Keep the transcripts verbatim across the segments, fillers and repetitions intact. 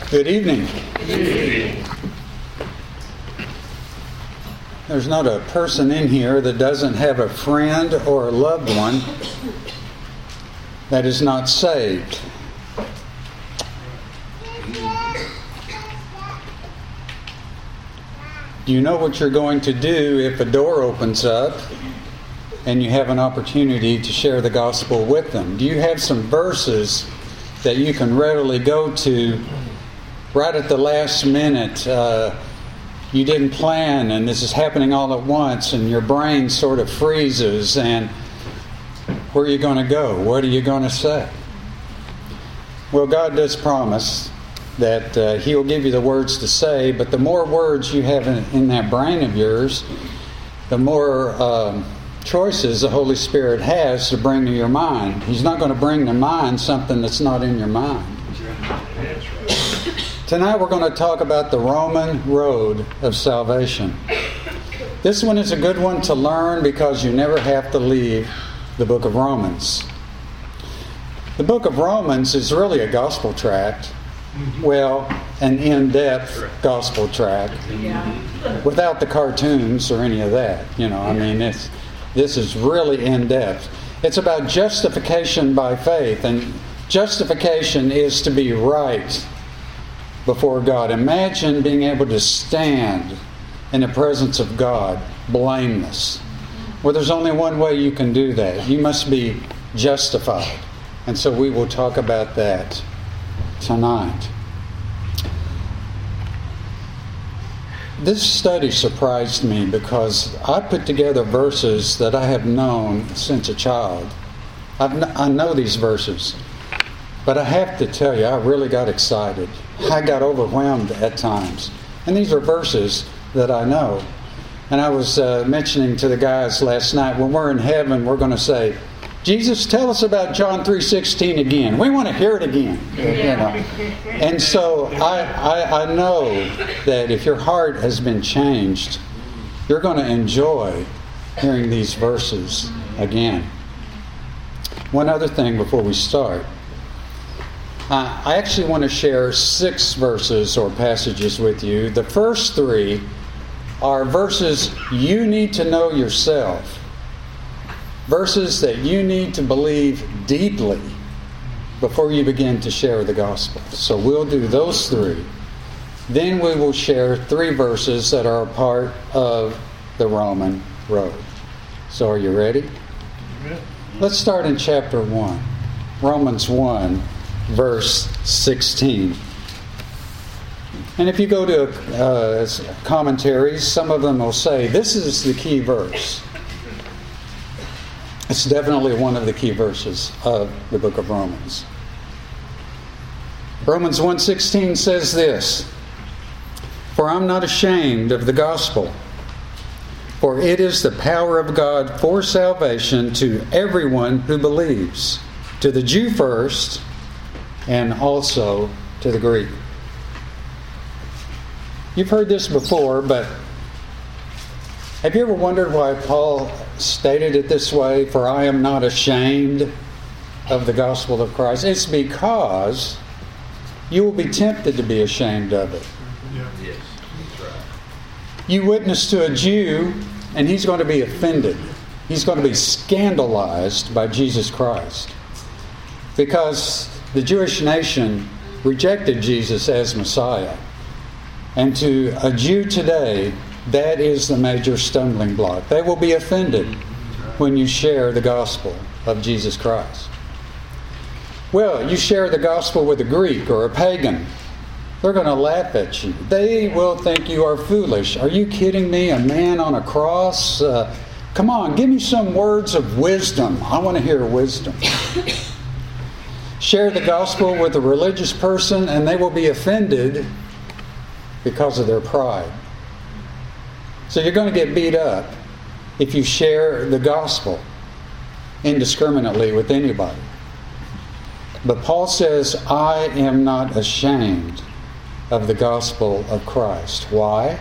Good evening. Good evening. There's not a person in here that doesn't have a friend or a loved one that is not saved. Do you know what you're going to do if a door opens up and you have an opportunity to share the gospel with them? Do you have some verses that you can readily go to right at the last minute? Uh, you didn't plan and this is happening all at once and your brain sort of freezes, and where are you going to go? What are you going to say? Well, God does promise that uh, He'll give you the words to say, but the more words you have in, in that brain of yours, the more um, choices the Holy Spirit has to bring to your mind. He's not going to bring to mind something that's not in your mind. Tonight we're going to talk about the Roman road of salvation. This one is a good one to learn because you never have to leave the book of Romans. The book of Romans is really a gospel tract. Well, an in-depth gospel tract. Yeah. Without the cartoons or any of that. You know, I mean, it's, this is really in-depth. It's about justification by faith, and justification is to be right before God. Imagine being able to stand in the presence of God blameless. Well, there's only one way you can do that. You must be justified. And so we will talk about that tonight. This study surprised me because I put together verses that I have known since a child. I've, I know these verses. But I have to tell you, I really got excited. I got overwhelmed at times. And these are verses that I know. And I was uh, mentioning to the guys last night, when we're in heaven, we're going to say, Jesus, tell us about John three sixteen again. We want to hear it again. You know. And so I, I, I know that if your heart has been changed, you're going to enjoy hearing these verses again. One other thing before we start. Uh, I actually want to share six verses or passages with you. The first three are verses you need to know yourself. Verses that you need to believe deeply before you begin to share the gospel. So we'll do those three. Then we will share three verses that are a part of the Roman road. So are you ready? Let's start in chapter one. Romans one. Verse sixteen. And if you go to uh, commentaries, some of them will say this is the key verse. It's definitely one of the key verses of the book of Romans. Romans one sixteen says this: For I'm not ashamed of the gospel, for it is the power of God for salvation to everyone who believes, to the Jew first, and also to the Greek. You've heard this before, but have you ever wondered why Paul stated it this way, for I am not ashamed of the gospel of Christ? It's because you will be tempted to be ashamed of it. Yeah. Yes, that's right. You witness to a Jew, and he's going to be offended. He's going to be scandalized by Jesus Christ. Because the Jewish nation rejected Jesus as Messiah. And to a Jew today, that is the major stumbling block. They will be offended when you share the gospel of Jesus Christ. Well, you share the gospel with a Greek or a pagan, they're going to laugh at you. They will think you are foolish. Are you kidding me? A man on a cross? Uh, come on, give me some words of wisdom. I want to hear wisdom. Share the gospel with a religious person and they will be offended because of their pride. So you're going to get beat up if you share the gospel indiscriminately with anybody. But Paul says, I am not ashamed of the gospel of Christ. Why?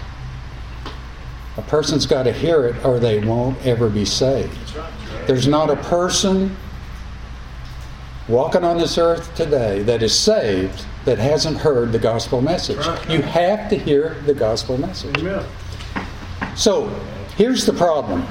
A person's got to hear it or they won't ever be saved. There's not a person walking on this earth today that is saved that hasn't heard the gospel message. Right. You have to hear the gospel message. Amen. So, here's the problem.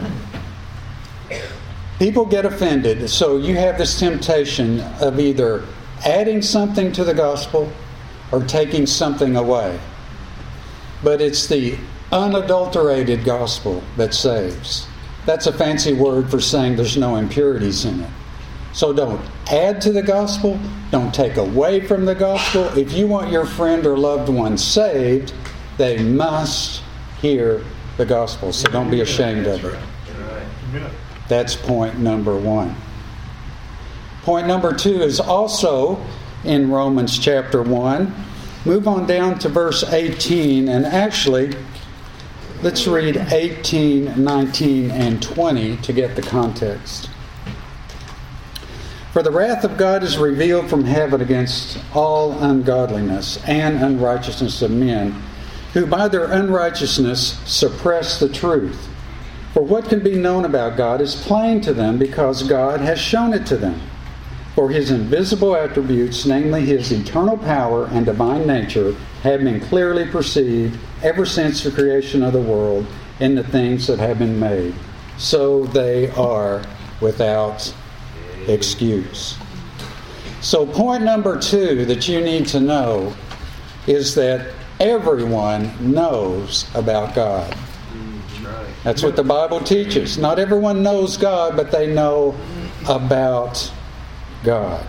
People get offended, so you have this temptation of either adding something to the gospel or taking something away. But it's the unadulterated gospel that saves. That's a fancy word for saying there's no impurities in it. So don't add to the gospel. Don't take away from the gospel. If you want your friend or loved one saved, they must hear the gospel. So don't be ashamed of it. That's point number one. Point number two is also in Romans chapter one. Move on down to verse eighteen, and actually, let's read eighteen, nineteen, and twenty to get the context. For the wrath of God is revealed from heaven against all ungodliness and unrighteousness of men, who by their unrighteousness suppress the truth. For what can be known about God is plain to them, because God has shown it to them. For his invisible attributes, namely his eternal power and divine nature, have been clearly perceived ever since the creation of the world in the things that have been made. So they are without excuse. So point number two that you need to know is that everyone knows about God. That's what the Bible teaches. Not everyone knows God, but they know about God.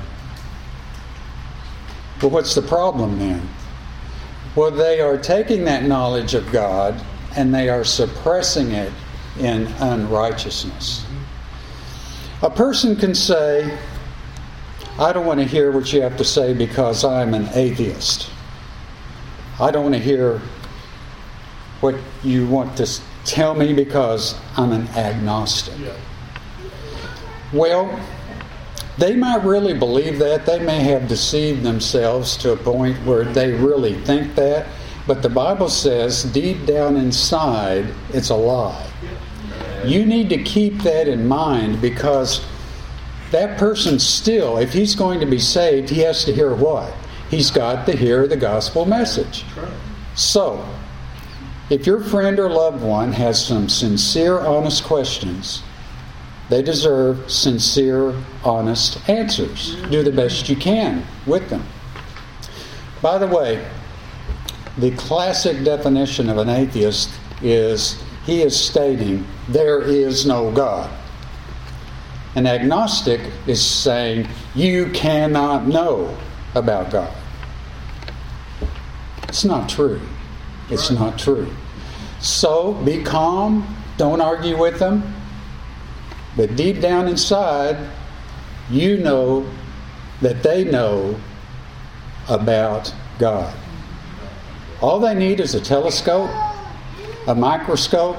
Well, what's the problem then? Well, they are taking that knowledge of God and they are suppressing it in unrighteousness. A person can say, I don't want to hear what you have to say because I'm an atheist. I don't want to hear what you want to tell me because I'm an agnostic. Yeah. Well, they might really believe that. They may have deceived themselves to a point where they really think that. But the Bible says deep down inside, it's a lie. You need to keep that in mind, because that person still, if he's going to be saved, he has to hear what? He's got to hear the gospel message. So, if your friend or loved one has some sincere, honest questions, they deserve sincere, honest answers. Do the best you can with them. By the way, the classic definition of an atheist is he is stating there is no God. An agnostic is saying you cannot know about God. It's not true. It's not true. So be calm. Don't argue with them. But deep down inside, you know that they know about God. All they need is a telescope, a microscope.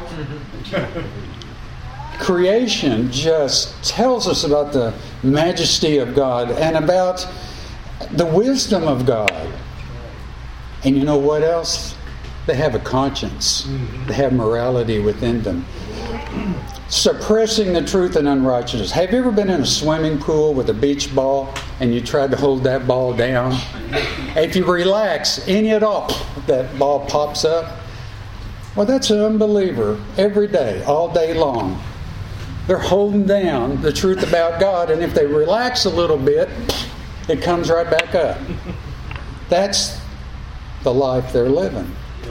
Creation just tells us about the majesty of God and about the wisdom of God. And you know what else? They have a conscience. They have morality within them. Suppressing the truth and unrighteousness. Have you ever been in a swimming pool with a beach ball and you tried to hold that ball down? If you relax any at all, that ball pops up. Well, that's an unbeliever every day, all day long. They're holding down the truth about God, and if they relax a little bit, it comes right back up. That's the life they're living.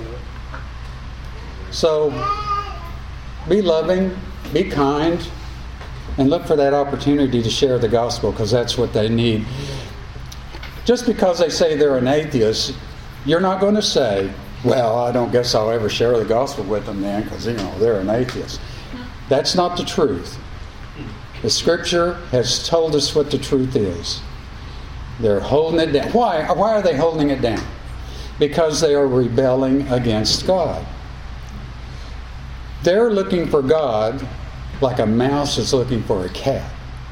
So, be loving, be kind, and look for that opportunity to share the gospel, because that's what they need. Just because they say they're an atheist, you're not going to say, well, I don't guess I'll ever share the gospel with them then, because, you know, they're an atheist. That's not the truth. The Scripture has told us what the truth is. They're holding it down. Why? Why are they holding it down? Because they are rebelling against God. They're looking for God like a mouse is looking for a cat.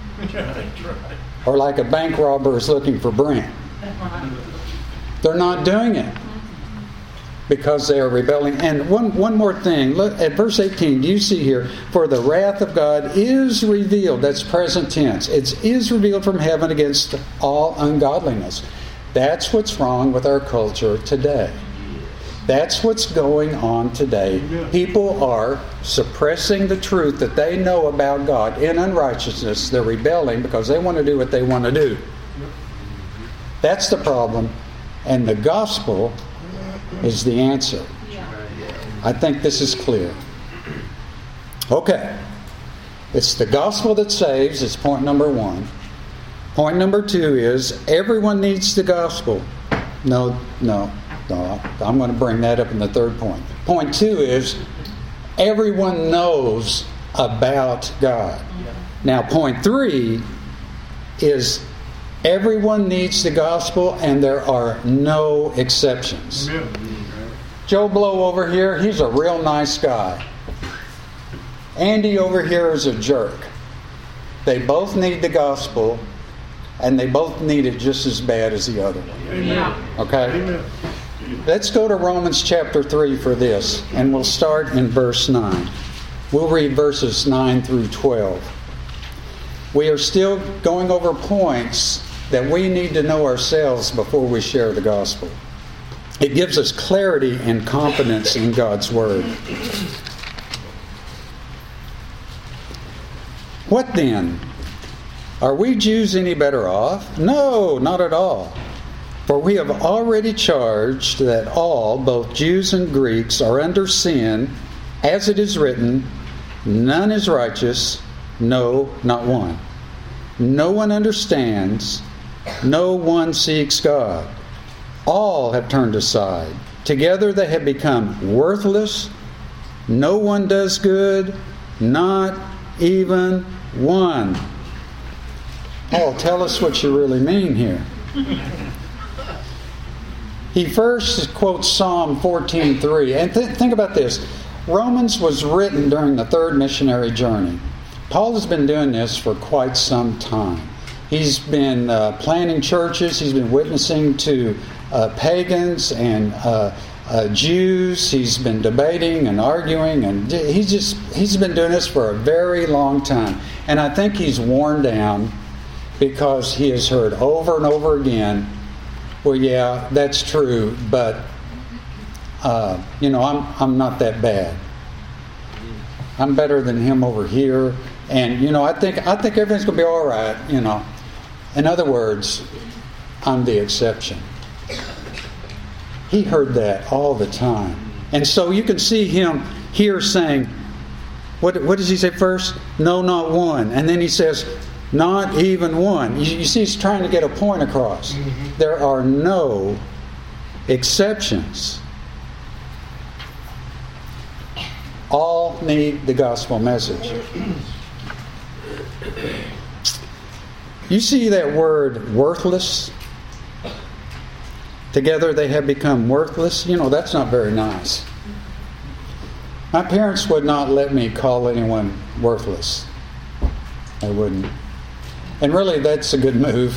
Or like a bank robber is looking for Brent. They're not doing it because they are rebelling. And one, one more thing. Look at verse eighteen. Do you see here? For the wrath of God is revealed. That's present tense. It is revealed from heaven against all ungodliness. That's what's wrong with our culture today. That's what's going on today. People are suppressing the truth that they know about God in unrighteousness. They're rebelling because they want to do what they want to do. That's the problem. And the gospel is the answer. I think this is clear. Okay. It's the gospel that saves. It's point number one. Point number two is everyone needs the gospel. No, no. No, I'm going to bring that up in the third point. Point two is everyone knows about God. Now, point three is everyone needs the gospel and there are no exceptions. Joe Blow over here, he's a real nice guy. Andy over here is a jerk. They both need the gospel and they both need it just as bad as the other one. Yeah. Okay? Amen. Let's go to Romans chapter three for this, and we'll start in verse nine. We'll read verses nine through twelve. We are still going over points that we need to know ourselves before we share the gospel. It gives us clarity and confidence in God's Word. What then? Are we Jews any better off? No, not at all. For we have already charged that all, both Jews and Greeks, are under sin, as it is written, none is righteous, no, not one. No one understands, no one seeks God. All have turned aside. Together they have become worthless. No one does good, not even one. Paul, tell us what you really mean here. He first quotes Psalm fourteen three. And th- think about this. Romans was written during the third missionary journey. Paul has been doing this for quite some time. He's been uh, planting churches. He's been witnessing to uh, pagans and uh, uh, Jews. He's been debating and arguing. And he's just he's been doing this for a very long time. And I think he's worn down because he has heard over and over again, well, yeah, that's true, but uh, you know, I'm I'm not that bad. I'm better than him over here, and you know, I think I think everything's gonna be all right. You know, in other words, I'm the exception. He heard that all the time, and so you can see him here saying, "What what does he say first? No, not one," and then he says, not even one. You, you see, he's trying to get a point across. Mm-hmm. There are no exceptions. All need the gospel message. You see that word worthless? Together they have become worthless. You know, that's not very nice. My parents would not let me call anyone worthless. They wouldn't. And really, that's a good move.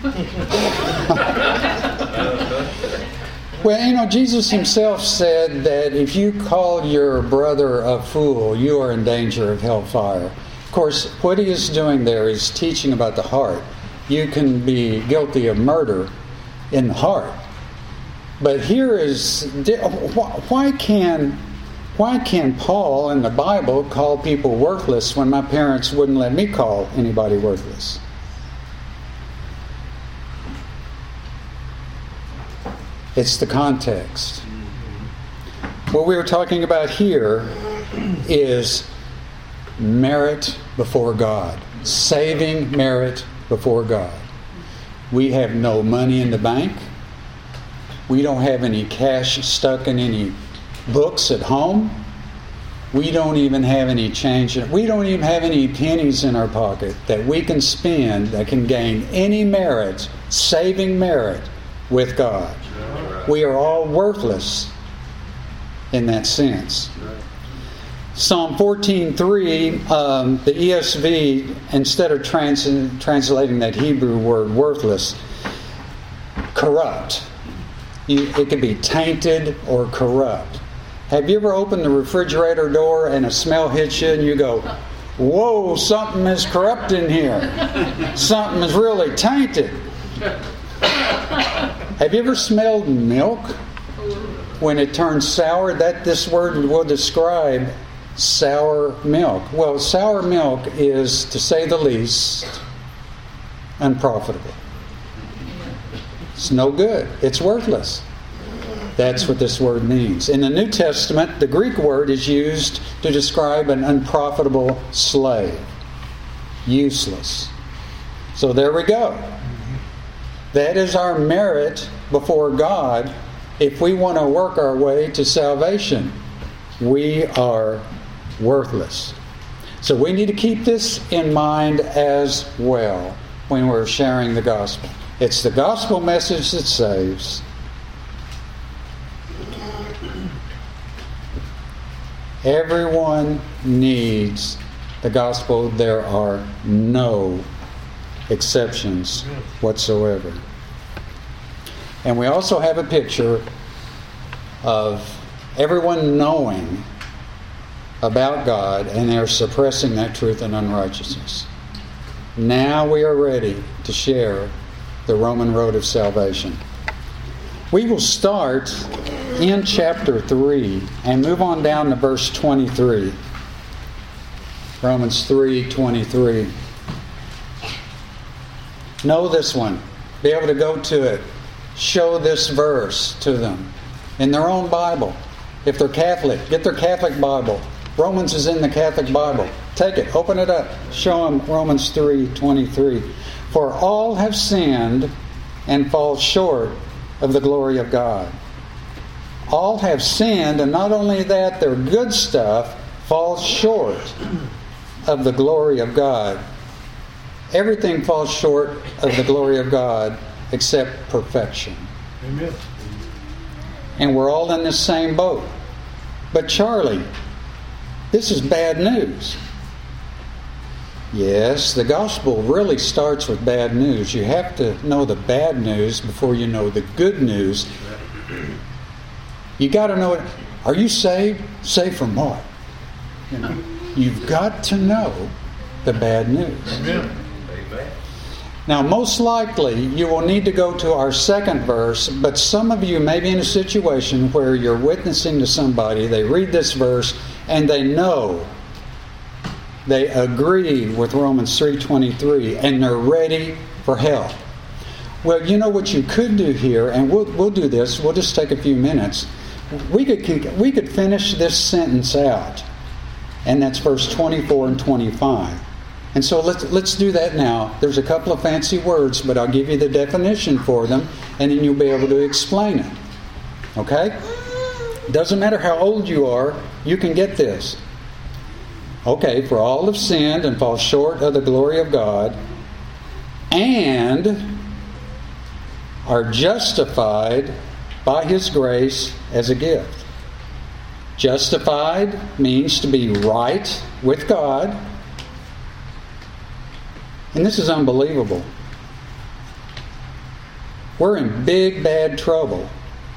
Well, you know, Jesus himself said that if you call your brother a fool, you are in danger of hellfire. Of course, what he is doing there is teaching about the heart. You can be guilty of murder in the heart. But here is, why can, why can Paul in the Bible call people worthless when my parents wouldn't let me call anybody worthless? It's the context. What we were talking about here is merit before God. Saving merit before God. We have no money in the bank. We don't have any cash stuck in any books at home. We don't even have any change. We don't even have any pennies in our pocket that we can spend that can gain any merit, saving merit with God. We are all worthless in that sense. Psalm fourteen three, um, the E S V, instead of trans- translating that Hebrew word worthless, corrupt. You, it could be tainted or corrupt. Have you ever opened the refrigerator door and a smell hits you and you go, whoa, something is corrupt in here. Something is really tainted. Have you ever smelled milk when it turns sour? That this word will describe sour milk. Well, sour milk is, to say the least, unprofitable. It's no good. It's worthless. That's what this word means. In the New Testament, the Greek word is used to describe an unprofitable slave. Useless. So there we go. That is our merit before God if we want to work our way to salvation. We are worthless. So we need to keep this in mind as well when we're sharing the gospel. It's the gospel message that saves. Everyone needs the gospel. There are no exceptions whatsoever. And we also have a picture of everyone knowing about God, and they're suppressing that truth and unrighteousness. Now we are ready to share the Roman road of salvation. We will start in chapter three and move on down to verse twenty-three. Romans three twenty-three. Know this one. Be able to go to it. Show this verse to them in their own Bible. If they're Catholic, get their Catholic Bible. Romans is in the Catholic Bible. Take it, open it up. Show them Romans three twenty-three. For all have sinned and fall short of the glory of God. All have sinned, and not only that, their good stuff falls short of the glory of God. Everything falls short of the glory of God except perfection. Amen. And we're all in the same boat. But Charlie, this is bad news. Yes, the gospel really starts with bad news. You have to know the bad news before you know the good news. You got to know it. Are you saved? Saved from what? You know, you've got to know the bad news. Amen. Now, most likely, you will need to go to our second verse, but some of you may be in a situation where you're witnessing to somebody, they read this verse, and they know, they agree with Romans three twenty-three, and they're ready for hell. Well, you know what you could do here, and we'll, we'll do this, we'll just take a few minutes. We could, we could finish this sentence out, and that's verse twenty-four and twenty-five. And so let's let's do that now. There's a couple of fancy words, but I'll give you the definition for them, and then you'll be able to explain it. Okay? Doesn't matter how old you are, you can get this. Okay, for all have sinned and fall short of the glory of God, and are justified by His grace as a gift. Justified means to be right with God. And this is unbelievable. We're in big, bad trouble.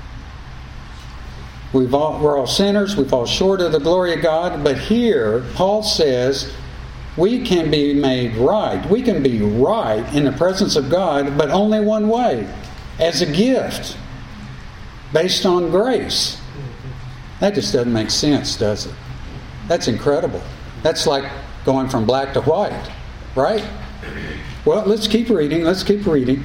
We've all, we're all sinners. We fall short of the glory of God. But here, Paul says, we can be made right. We can be right in the presence of God, but only one way. As a gift. Based on grace. That just doesn't make sense, does it? That's incredible. That's like going from black to white. Right? Well, let's keep reading. Let's keep reading.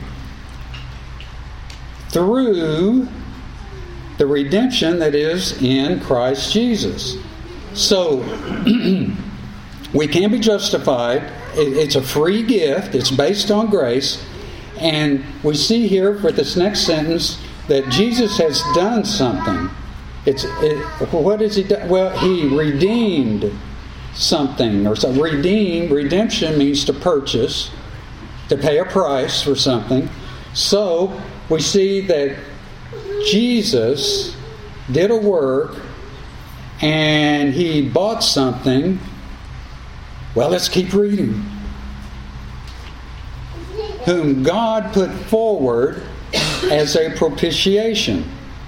Through the redemption that is in Christ Jesus. So, we can be justified. It's a free gift. It's based on grace. And we see here for this next sentence that Jesus has done something. It's it, what has He done? Well, He redeemed something. Or so redeem, redemption means to purchase, to pay a price for something. So we see that Jesus did a work and He bought something. Well, let's keep reading. Whom God put forward as a propitiation.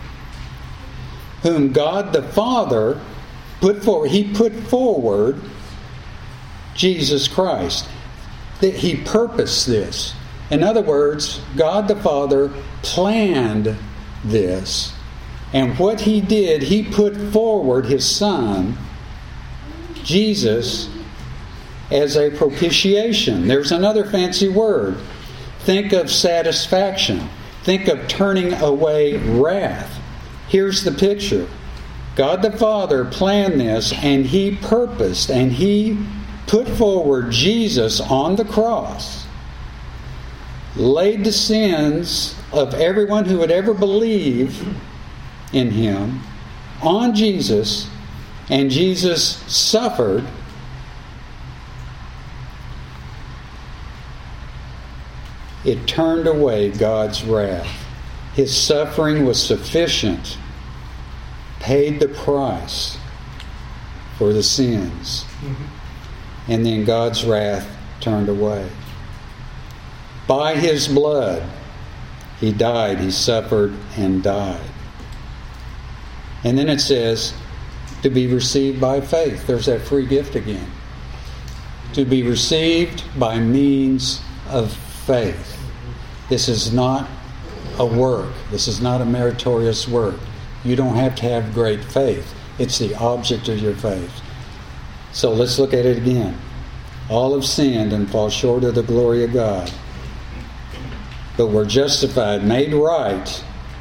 Whom God the Father put forward. He put forward Jesus Christ. That He purposed this. In other words, God the Father planned this. And what He did, He put forward His Son, Jesus, as a propitiation. There's another fancy word. Think of satisfaction. Think of turning away wrath. Here's the picture. God the Father planned this, and He purposed, and He put forward Jesus on the cross, laid the sins of everyone who would ever believe in Him on Jesus, and Jesus suffered. It turned away God's wrath. His suffering was sufficient, paid the price for the sins. Mm-hmm. And then God's wrath turned away. By His blood, He died, He suffered, and died. And then it says, to be received by faith. There's that free gift again. To be received by means of faith. This is not a work. This is not a meritorious work. You don't have to have great faith. It's the object of your faith. So let's look at it again. All have sinned and fall short of the glory of God. But we're justified, made right,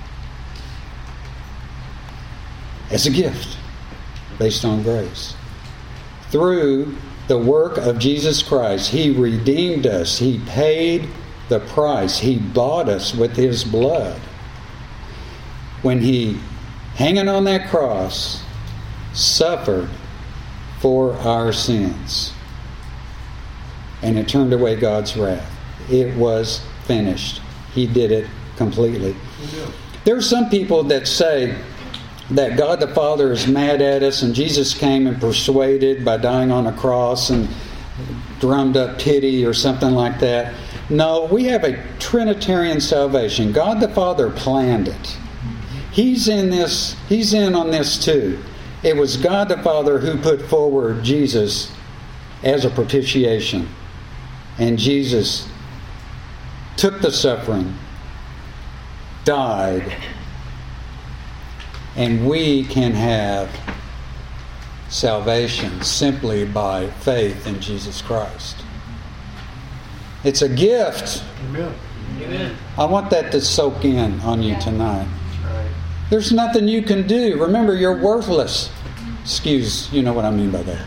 as a gift based on grace. Through the work of Jesus Christ, He redeemed us. He paid the price. He bought us with His blood. When He, hanging on that cross, suffered for our sins. And it turned away God's wrath. It was finished. He did it completely. There are some people that say that God the Father is mad at us, and Jesus came and persuaded by dying on a cross and drummed up pity or something like that. No, we have a Trinitarian salvation. God the Father planned it. He's in this, He's in on this too. It was God the Father who put forward Jesus as a propitiation. And Jesus took the suffering, died, and we can have salvation simply by faith in Jesus Christ. It's a gift. Amen. Amen. I want that to soak in on you tonight. There's nothing you can do. Remember, you're worthless. Excuse, you know what I mean by that.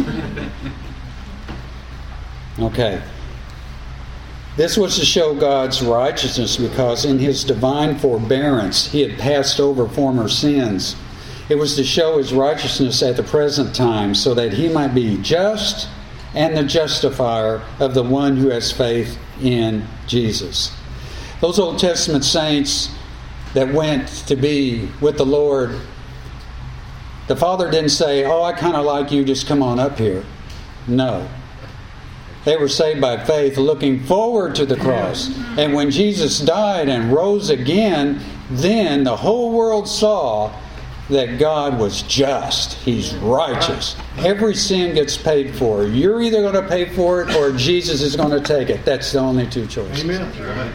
Okay. This was to show God's righteousness, because in His divine forbearance He had passed over former sins. It was to show His righteousness at the present time, so that He might be just and the justifier of the one who has faith in Jesus. Those Old Testament saints that went to be with the Lord, the Father didn't say, "Oh, I kind of like you, just come on up here." No. They were saved by faith, looking forward to the cross. And when Jesus died and rose again, then the whole world saw that God was just. He's righteous. Every sin gets paid for. You're either going to pay for it or Jesus is going to take it. That's the only two choices. Amen.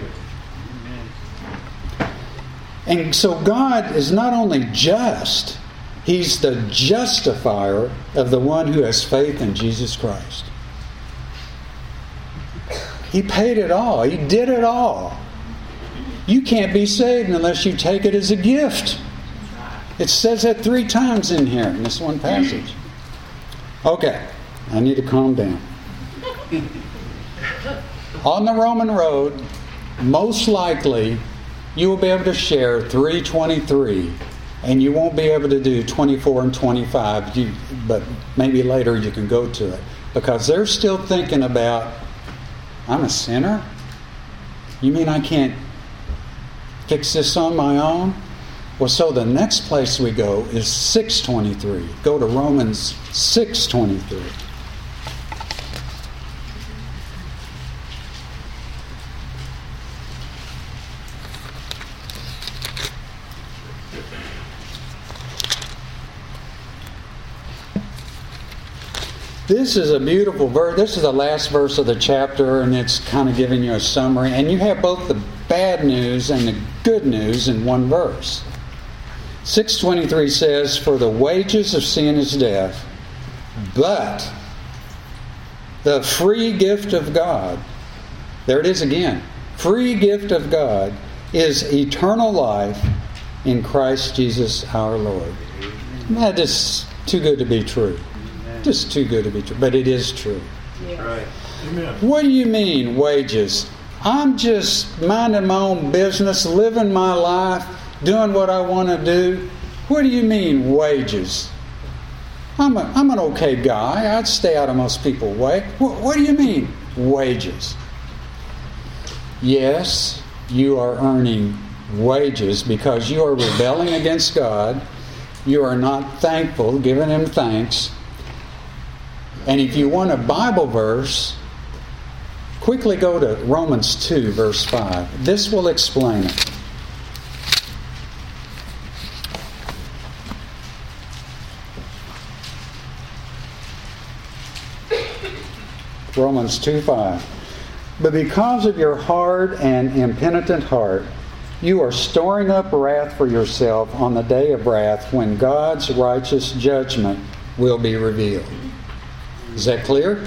And so God is not only just, He's the justifier of the one who has faith in Jesus Christ. He paid it all. He did it all. You can't be saved unless you take it as a gift. It says that three times in here in this one passage. Okay, I need to calm down. On the Roman road, most likely you will be able to share three twenty-three, and you won't be able to do twenty-four and twenty-five, you, but maybe later you can go to it. Because they're still thinking about, I'm a sinner? You mean I can't fix this on my own? Well, so the next place we go is six twenty-three. Go to Romans six twenty-three. This is a beautiful verse. This is the last verse of the chapter, and it's kind of giving you a summary. And you have both the bad news and the good news in one verse. six twenty-three says, "For the wages of sin is death, but the free gift of God," there it is again, "free gift of God is eternal life in Christ Jesus our Lord." That is too good to be true. Just too good to be true. But it is true. That's right. Amen. What do you mean, wages? I'm just minding my own business, living my life, doing what I want to do. What do you mean, wages? I'm, a, I'm an okay guy. I'd stay out of most people's way. What, what do you mean, wages? Yes, you are earning wages because you are rebelling against God. You are not thankful, giving Him thanks. And if you want a Bible verse, quickly go to Romans two, verse five. This will explain it. Romans two five. "But because of your hard and impenitent heart, you are storing up wrath for yourself on the day of wrath when God's righteous judgment will be revealed." Is that clear?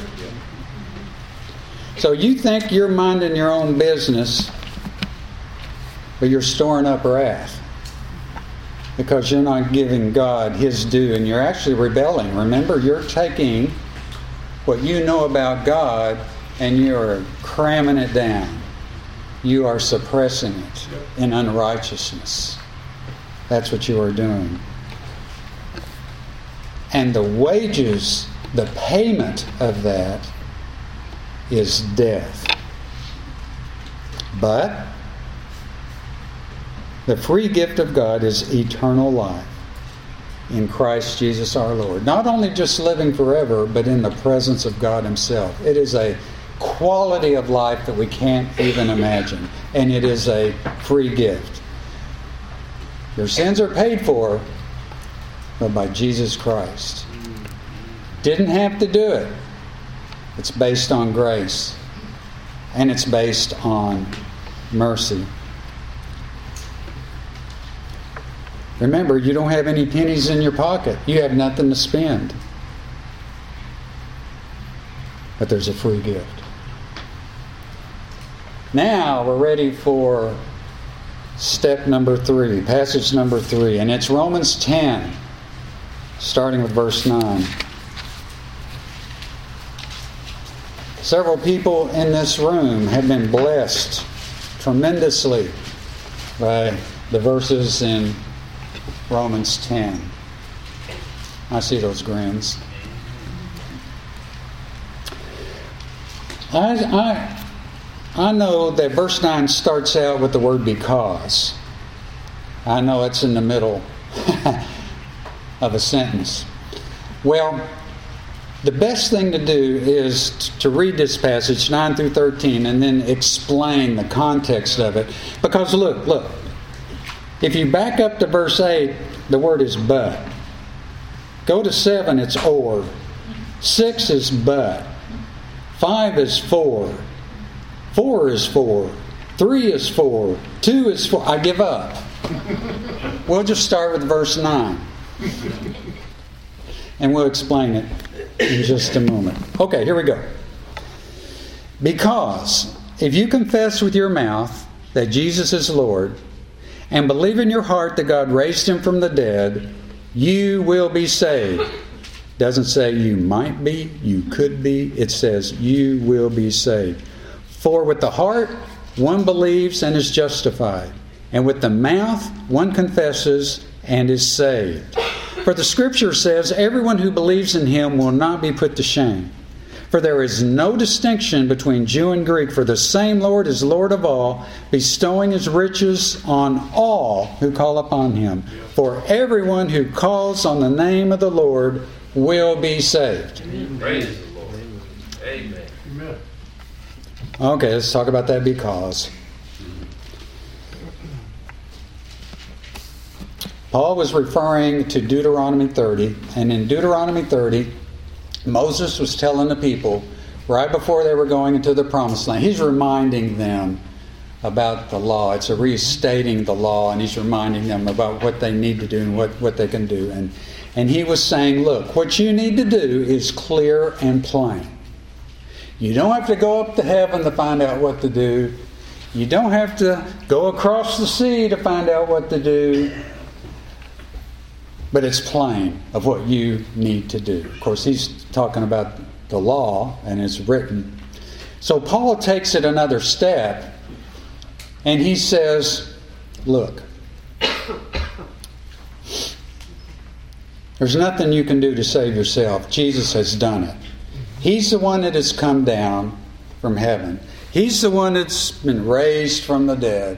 So you think you're minding your own business, but you're storing up wrath because you're not giving God His due, and you're actually rebelling. Remember, you're taking what you know about God and you're cramming it down. You are suppressing it in unrighteousness. That's what you are doing. And the wages, the payment of that is death. But the free gift of God is eternal life in Christ Jesus our Lord. Not only just living forever, but in the presence of God Himself. It is a quality of life that we can't even imagine. And it is a free gift. Your sins are paid for, but by Jesus Christ. Didn't have to do it. It's based on grace. And it's based on mercy. Remember, you don't have any pennies in your pocket. You have nothing to spend. But there's a free gift. Now we're ready for step number three, passage number three. And it's Romans ten, starting with verse nine. Several people in this room have been blessed tremendously by the verses in Romans ten. I see those grins. I, I, I know that verse nine starts out with the word because. I know it's in the middle of a sentence. Well, the best thing to do is to read this passage, nine through thirteen, and then explain the context of it. Because look, look. If you back up to verse eight, the word is but. Go to seven, it's or. Six is but. Five is for. Four is for. Three is for. Two is for. I give up. We'll just start with verse nine. And we'll explain it in just a moment. Okay, here we go. Because if you confess with your mouth that Jesus is Lord, and believe in your heart that God raised Him from the dead, you will be saved. Doesn't say you might be, you could be. It says you will be saved. For with the heart one believes and is justified, and with the mouth one confesses and is saved. For the Scripture says, everyone who believes in Him will not be put to shame. For there is no distinction between Jew and Greek, for the same Lord is Lord of all, bestowing His riches on all who call upon Him. For everyone who calls on the name of the Lord will be saved. Praise the Lord. Amen. Amen. Okay, let's talk about that because. Paul was referring to Deuteronomy thirty, and in Deuteronomy thirty, Moses was telling the people right before they were going into the promised land. He's reminding them about the law. It's a restating the law, and he's reminding them about what they need to do and what, what they can do. And, and he was saying, look, what you need to do is clear and plain. You don't have to go up to heaven to find out what to do. You don't have to go across the sea to find out what to do. But it's plain of what you need to do. Of course, he's talking about the law, and it's written. So Paul takes it another step, and he says, look, there's nothing you can do to save yourself. Jesus has done it. He's the one that has come down from heaven. He's the one that's been raised from the dead.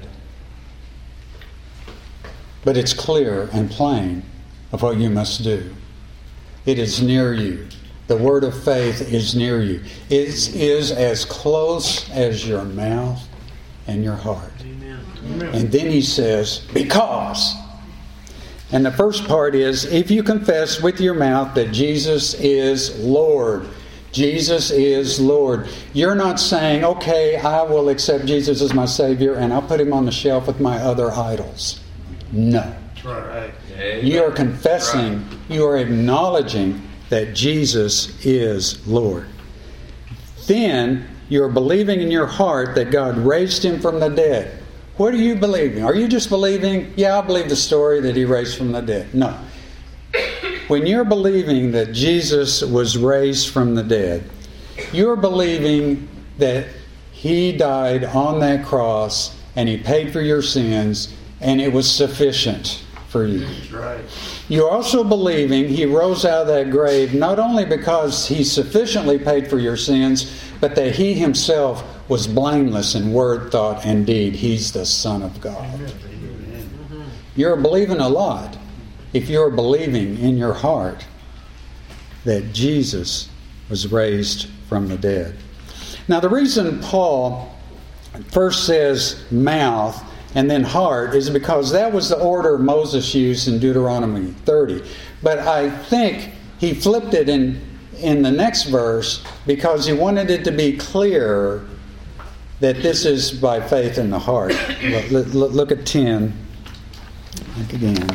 But it's clear and plain of what you must do. It is near you. The word of faith is near you. It is as close as your mouth and your heart. Amen. And then he says, because. And the first part is, if you confess with your mouth that Jesus is Lord. Jesus is Lord. You're not saying, okay, I will accept Jesus as my Savior and I'll put him on the shelf with my other idols. No. Right. You are confessing, right. You are acknowledging that Jesus is Lord. Then you are believing in your heart that God raised him from the dead. What are you believing? Are you just believing, yeah, I believe the story that he raised from the dead? No. When you're believing that Jesus was raised from the dead, you're believing that he died on that cross and he paid for your sins and it was sufficient for you. That's right. You're also believing he rose out of that grave not only because he sufficiently paid for your sins, but that he himself was blameless in word, thought, and deed. He's the Son of God. Amen. You're believing a lot if you're believing in your heart that Jesus was raised from the dead. Now, the reason Paul first says mouth and then heart is because that was the order Moses used in Deuteronomy thirty. But I think he flipped it in, in the next verse because he wanted it to be clear that this is by faith in the heart. Look, look, look at ten. Look again.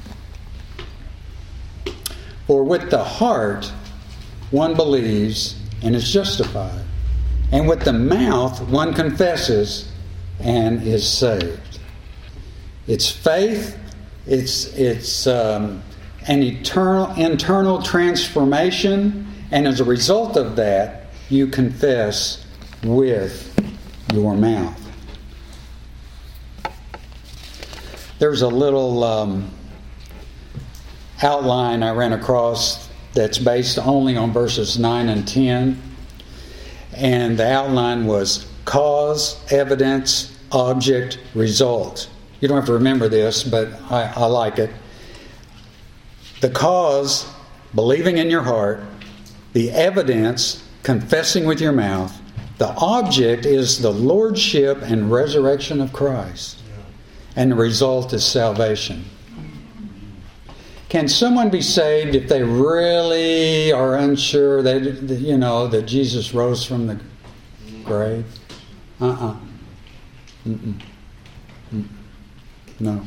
For with the heart one believes and is justified, and with the mouth one confesses and is saved. It's faith. It's it's um, an eternal internal transformation, and as a result of that, you confess with your mouth. There's a little um, outline I ran across that's based only on verses nine and ten, and the outline was cause, evidence, object, result. You don't have to remember this, but I, I like it. The cause, believing in your heart. The evidence, confessing with your mouth. The object is the lordship and resurrection of Christ. And the result is salvation. Can someone be saved if they really are unsure that, you know, that Jesus rose from the grave? Uh-uh. Mm-mm. Mm-mm. No.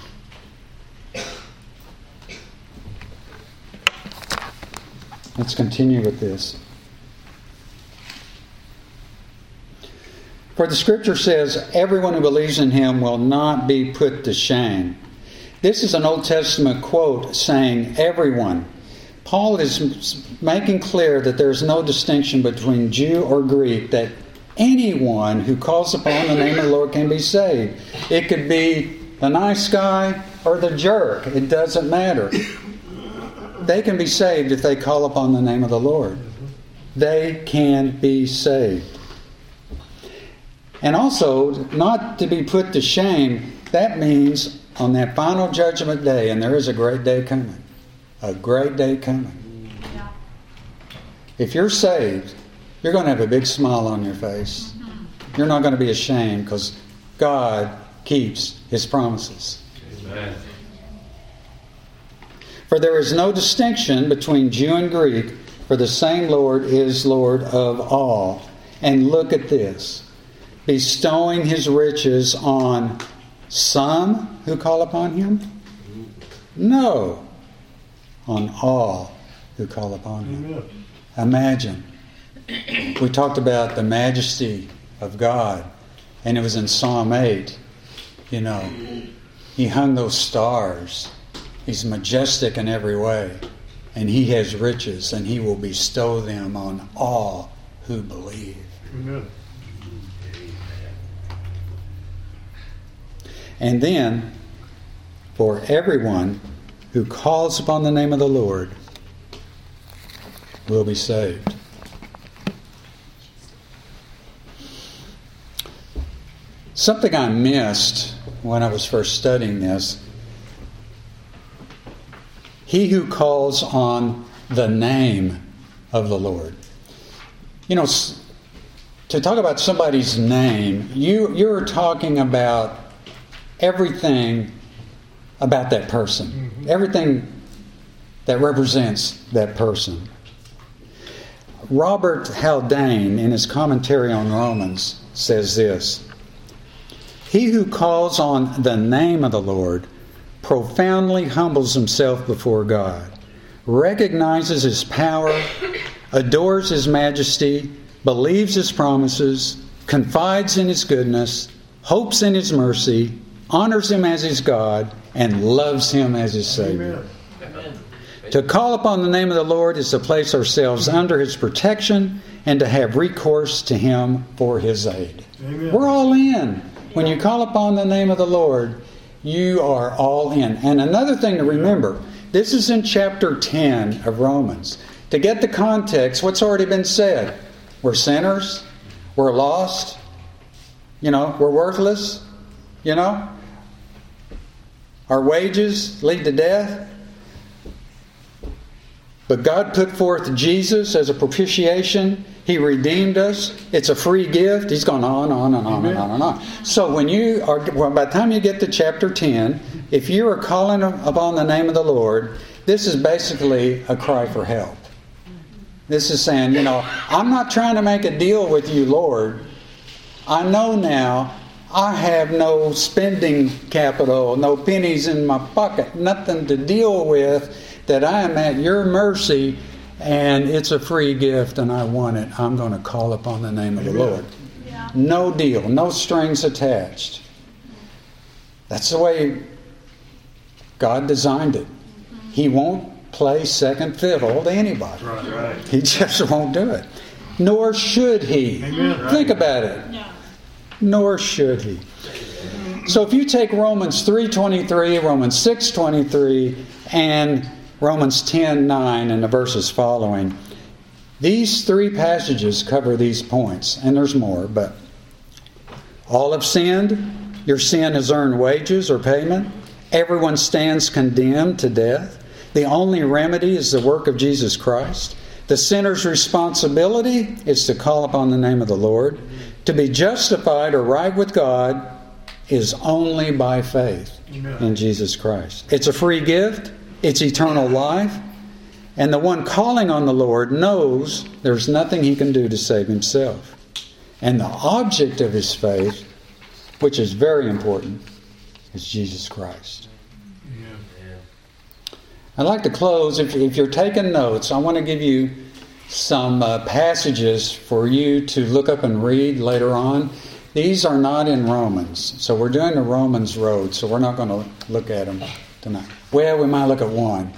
Let's continue with this. For the Scripture says, everyone who believes in him will not be put to shame. This is an Old Testament quote saying everyone. Paul is making clear that there is no distinction between Jew or Greek, that anyone who calls upon the name of the Lord can be saved. It could be the nice guy or the jerk. It doesn't matter. They can be saved if they call upon the name of the Lord. They can be saved. And also, not to be put to shame, that means on that final judgment day, and there is a great day coming. A great day coming. Yeah. If you're saved, you're going to have a big smile on your face. You're not going to be ashamed because God keeps his promises. Amen. For there is no distinction between Jew and Greek, For the same Lord is Lord of all. And look at this. Bestowing his riches on some who call upon him? No. On all who call upon him. Amen. Imagine. We talked about the majesty of God. And it was in Psalm eight. You know, he hung those stars. He's majestic in every way. And he has riches. And he will bestow them on all who believe. Amen. And then, for everyone who calls upon the name of the Lord will be saved. Something I missed when I was first studying this. He who calls on the name of the Lord. You know, to talk about somebody's name, you, you're talking about everything about that person. Mm-hmm. Everything that represents that person. Robert Haldane, in his commentary on Romans, says this: He who calls on the name of the Lord profoundly humbles himself before God, recognizes his power, adores his majesty, believes his promises, confides in his goodness, hopes in his mercy, honors him as his God, and loves him as his Savior. Amen. To call upon the name of the Lord is to place ourselves under his protection and to have recourse to him for his aid. Amen. We're all in. When you call upon the name of the Lord, you are all in. And another thing to remember, this is in chapter ten of Romans. To get the context, what's already been said? We're sinners. We're lost. You know, we're worthless. You know? Our wages lead to death. But God put forth Jesus as a propitiation. He redeemed us. It's a free gift. He's gone on, on, and on, and on, and on. So when you are, well, by the time you get to chapter ten, if you are calling upon the name of the Lord, this is basically a cry for help. This is saying, you know, I'm not trying to make a deal with you, Lord. I know now I have no spending capital, no pennies in my pocket, nothing to deal with, that I am at your mercy, and it's a free gift and I want it. I'm going to call upon the name of the Lord. Yeah. No deal, no strings attached. That's the way God designed it. He won't play second fiddle to anybody. Right, right. He just won't do it. Nor should he. Amen. Think about it. Yeah. Nor should he. So if you take Romans three twenty-three, Romans six twenty-three, and Romans ten nine and the verses following, these three passages cover these points. And there's more, but all have sinned. Your sin has earned wages or payment. Everyone stands condemned to death. The only remedy is the work of Jesus Christ. The sinner's responsibility is to call upon the name of the Lord. To be justified or right with God is only by faith Amen. In Jesus Christ. It's a free gift. It's eternal life. And the one calling on the Lord knows there's nothing he can do to save himself. And the object of his faith, which is very important, is Jesus Christ. I'd like to close, if, if you're taking notes, I want to give you some uh, passages for you to look up and read later on. These are not in Romans, so we're doing the Romans road, so we're not going to look at them tonight. Well, we might look at one.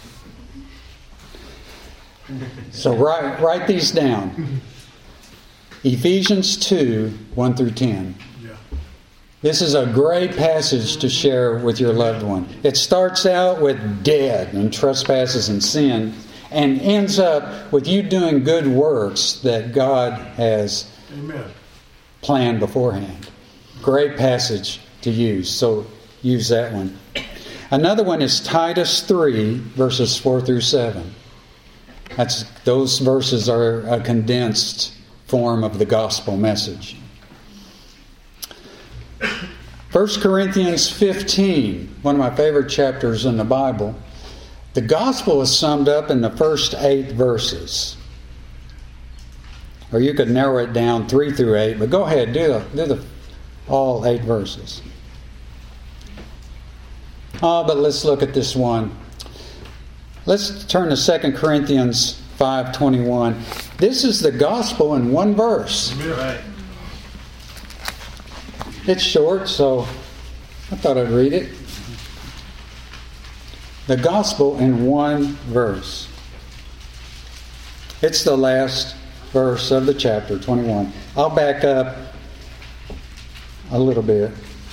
So write, write these down. Ephesians two, one through ten. This is a great passage to share with your loved one. It starts out with dead and trespasses and sin, and ends up with you doing good works that God has Amen. Planned beforehand. Great passage to use, so use that one. Another one is Titus three, verses four through seven. That's, those verses are a condensed form of the gospel message. First Corinthians fifteen, one of my favorite chapters in the Bible. The gospel is summed up in the first eight verses. Or you could narrow it down three through eight, but go ahead, do the, do the all eight verses. Oh, but let's look at this one. Let's turn to Second Corinthians five twenty-one. This is the gospel in one verse. Right. It's short, so I thought I'd read it. The gospel in one verse. It's the last verse of the chapter, twenty-one. I'll back up a little bit.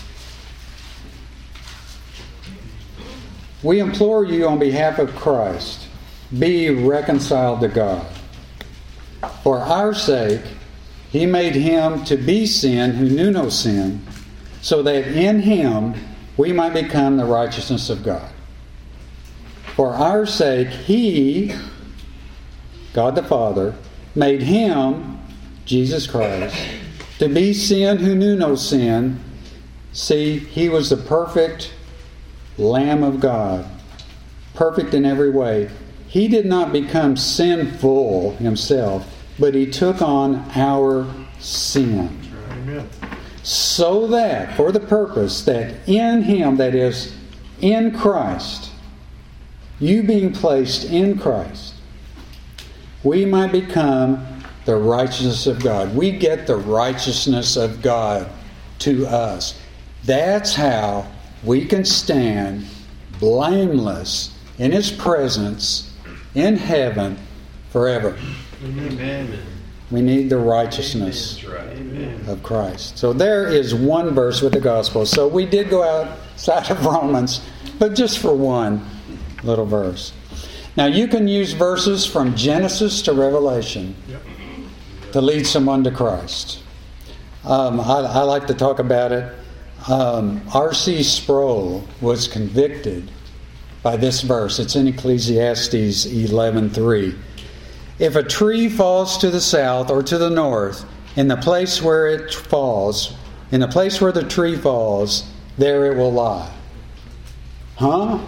We implore you on behalf of Christ, be reconciled to God. For our sake, He made Him to be sin who knew no sin, so that in Him we might become the righteousness of God. For our sake, He, God the Father, made Him, Jesus Christ, to be sin who knew no sin. See, He was the perfect Lamb of God, perfect in every way. He did not become sinful Himself, but He took on our sin. Amen. So that, for the purpose that in Him, that is, in Christ, you being placed in Christ, we might become the righteousness of God. We get the righteousness of God to us. That's how we can stand blameless in His presence in heaven forever. Amen. We need the righteousness of Christ. So there is one verse with the gospel. So we did go outside of Romans, but just for one little verse. Now you can use verses from Genesis to Revelation Yep. to lead someone to Christ. Um, I, I like to talk about it. Um, R C Sproul was convicted by this verse. It's in Ecclesiastes eleven three. If a tree falls to the south or to the north, in the place where it falls, in the place where the tree falls, there it will lie. Huh?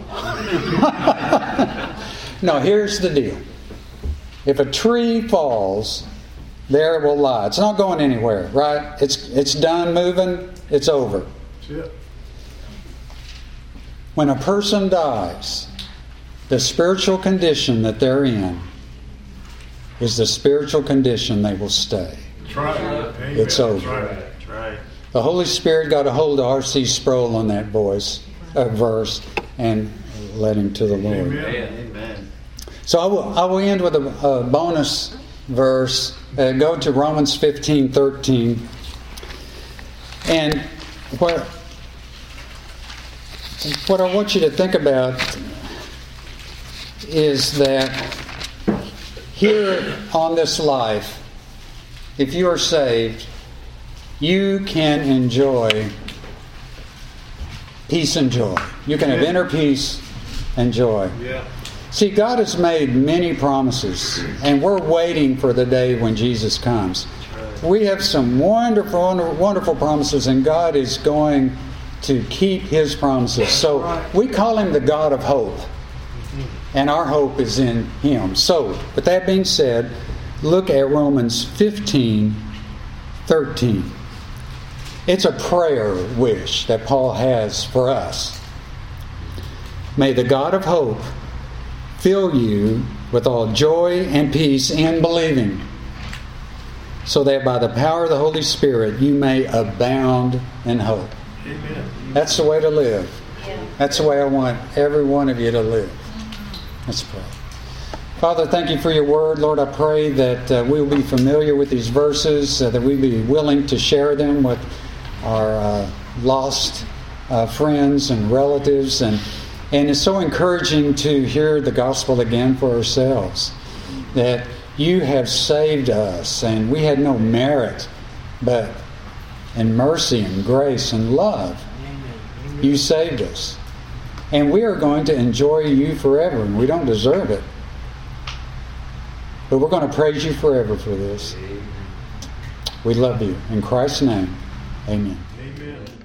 No, here's the deal. If a tree falls, there it will lie. It's not going anywhere, right? It's it's done moving. It's over. Yep. When a person dies, the spiritual condition that they're in is the spiritual condition they will stay. That's right. Amen. It's over. That's right. That's right. The Holy Spirit got a hold of R C Sproul on that voice, uh, verse and led him to the Lord. Amen. Amen. So I will, I will end with a, a bonus verse. Uh, go to Romans fifteen thirteen. And what, what I want you to think about is that here on this life, if you are saved, you can enjoy peace and joy. You can have inner peace and joy. Yeah. See, God has made many promises, and we're waiting for the day when Jesus comes. We have some wonderful, wonderful promises, and God is going to keep His promises. So we call Him the God of hope, and our hope is in Him. So, with that being said, look at Romans fifteen thirteen. It's a prayer wish that Paul has for us. May the God of hope fill you with all joy and peace in believing, so that by the power of the Holy Spirit you may abound in hope. Amen. That's the way to live. That's the way I want every one of you to live. Let's pray. Father, thank you for your word. Lord, I pray that uh, we will be familiar with these verses, uh, that we be willing to share them with our uh, lost uh, friends and relatives. And, and it's so encouraging to hear the gospel again for ourselves, that you have saved us, and we had no merit, but in mercy and grace and love, you saved us. And we are going to enjoy you forever, and we don't deserve it. But we're going to praise you forever for this. We love you. In Christ's name, amen. Amen.